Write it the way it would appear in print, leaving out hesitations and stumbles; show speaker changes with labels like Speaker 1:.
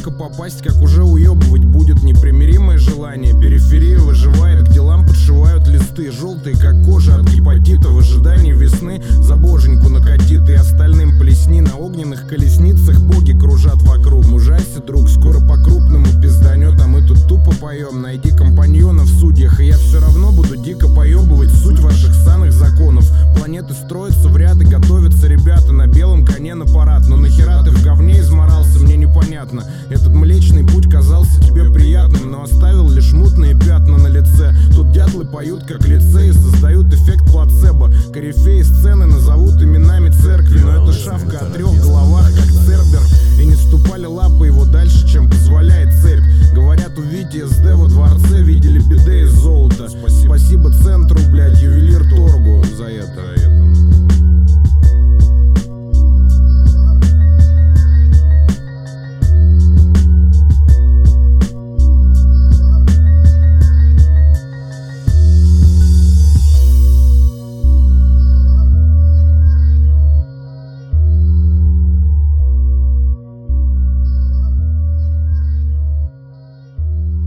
Speaker 1: только попасть, как уже уебывать будет непримиримое желание. Периферия выживает, к делам подшивают листы, желтые как кожа от гепатита. В ожидании весны за боженьку накатит, и остальным плесни. На огненных колесницах боги кружат вокруг. Мужайся, друг, скоро по-крупному пизданет, а мы тут тупо поем. Найди компаньона в судьях, и я все равно буду дико поебывать суть ваших ссаных законов. Планеты строятся в ряд и готовятся ребята на белом коне на парад. Но нахера ты в говне изморался, мне непонятно. Этот млечный путь казался тебе приятным, но оставил лишь мутные пятна на лице. Тут дятлы поют как лицей и создают эффект плацебо. Корифеи сцены назовут именами церкви, но это шавка о 3 головах, как Цербер. И не ступали лапы